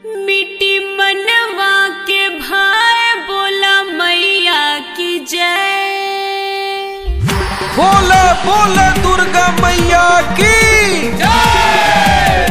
मिट्टी मनवा के भाई बोला मैया की जय। बोले बोले दुर्गा मैया की जय।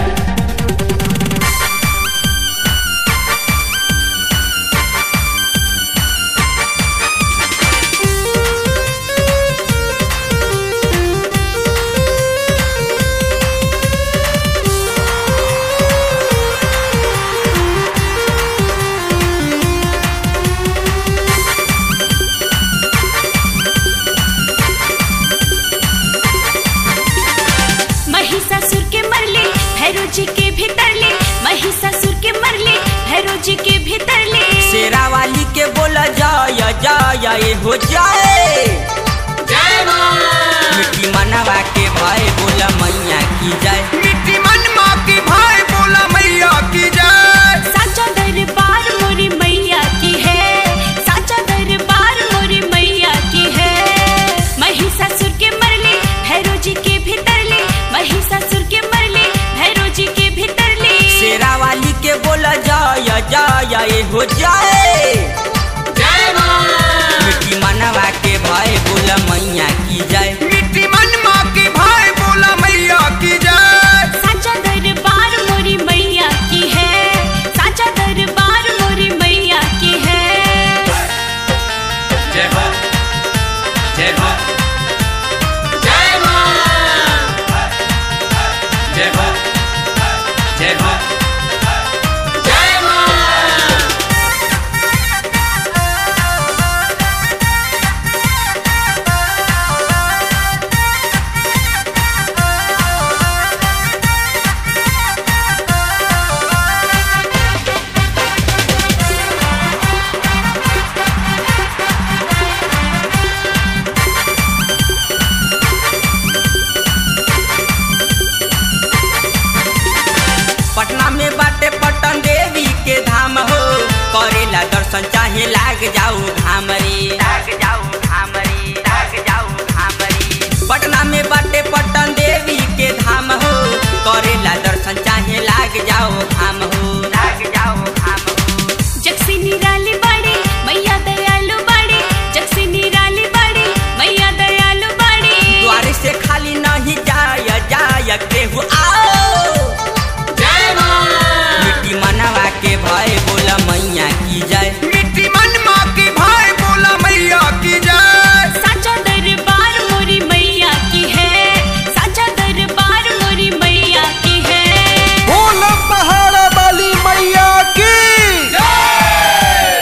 महिषासुर के मरले भैरव जी के भीतर ले, महिषासुर के मरले भैरव जी के भीतर ले। शेरा वाली के बोला जाय जाय हो जाए जय मां। मिट्टी मनवा के भाई बोला मैया की जाए। मिट्टी मनवा के भाई बोला मैया की जय। साचा दरबार मोरी मैया की है, साचा दरबार मोरी मैया की है। महिषासुर के मरले भैरव जी के भीतर ले, महिषासुर के मरले भैरव जी के भीतर ले। शेरा वाली के बोला जाय जाय हो जाए जय मां। मिट्टी मनवा के भाई बोला मैया की जाए। मिट्टी मनवा के भाई बोला मैया की जय। साचा दरबार मोरी मैया की है, साचा दरबार मोरी मैया की है। जय हो जय हो जय मां। जय हो जय हो जय मां। पटना में बाटे पटन देवी के धाम हो, करेला दर्शन चाहे लाग जाऊ घाम रे, लाग जाऊ घाम रे, लाग जाऊ घाम रे। पटना में बाटे पटन देवी के धाम हो, करेला दर्शन चाहे लाग जाओ घाम हो, लाग जाओ घाम हो। जगसी निराली बाड़ी मैया दयालु बाड़ी, जगसी निराली बाड़ी मैया दयालु बाड़ी। द्वार से खाली नहीं जाय जाय केहू आओ। जय मां। मिट्टी मनवा के भाई बोला मैया की जाए। मिट्टी मनवा के भाई बोला मैया की जय। साचा दरबार मोरी मैया की है, साचा दरबार मोरी मैया की है। बोला पहाड़ा वाली मैया की जय।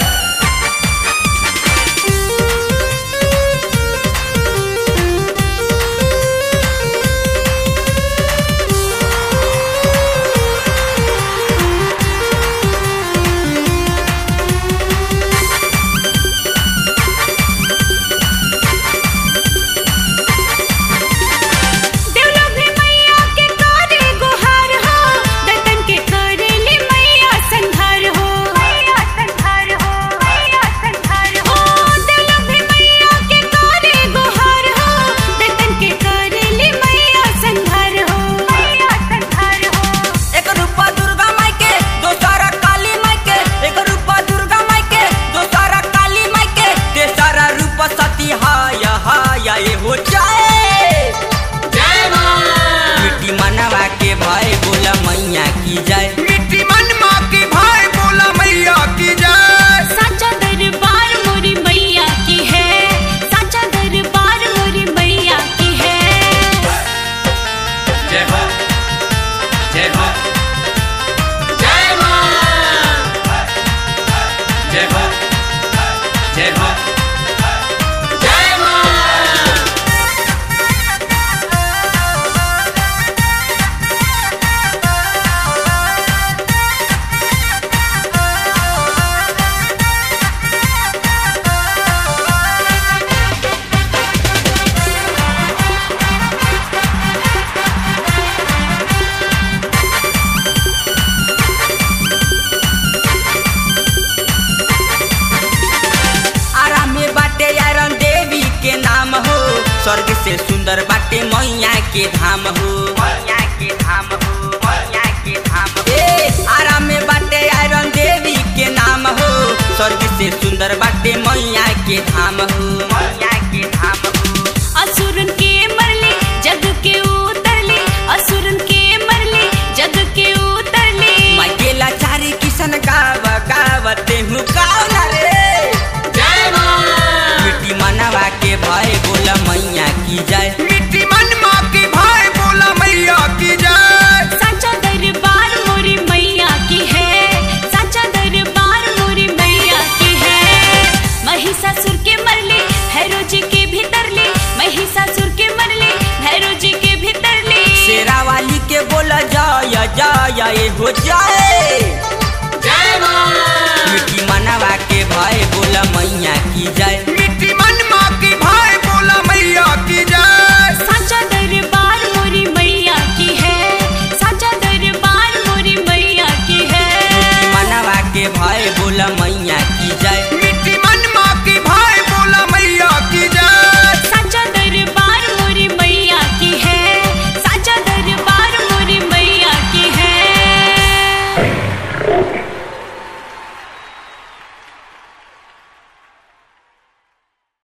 देवलोक भी मैया के करे गुहार हो, दर्शन के करेली मैया संघार हो, मैया संघार हो, मैया संघार हो। देवलोक भी मैया के करे गुहार हो, दर्शन के करेली मैया संघार हो, मैया संघार हो। एक रूपा दुर्गा माई के दोसरा काली माई के, एक रूपा दुर्गा माई के दोसरा काली माई के, तेसरा रूप सती हाय हाय हो जाए। जय मां। मिट्टी मनवा के भाई बोला मैया की जाए। मिट्टी मनवा के भाई बोला मैया की जय। साचा दरबार मोरी मैया की है, साचा दरबार मोरी मैया की है। जय हो जय हो जय मां। जय हो जय हो जय मां। आराम में बाटे यारन देवी के नाम हो, स्वर्ग से सुंदर बाटे मैया के धाम हो, मैया के धाम हो, मैया के धाम हो। आराम में बाटे सुंदर बाटे मैया के धाम हो, मैया के धाम हो। असुरन के मरले जग के उतरले, असुरन के मरले जग के उतरले। मैं के लाचारी किसन गावते हूँ कावला रे। जय माँ। मिट्टी मनवा के भाई बोला मैया की जय, मिट्टी मनमा की भाई बोला मैया की जय। साचा दरबार मोरी मैया की है, साचा दरबार मोरी मैया की है। महिषासुर के मरले भैरव जी के भीतर ले, महिषासुर के मरले भैरव जी के भीतर ले। शेरा वाली के बोला जय जय हो जय। जय माँ। मिट्टी मनवा के भाई बोला मैया की जय।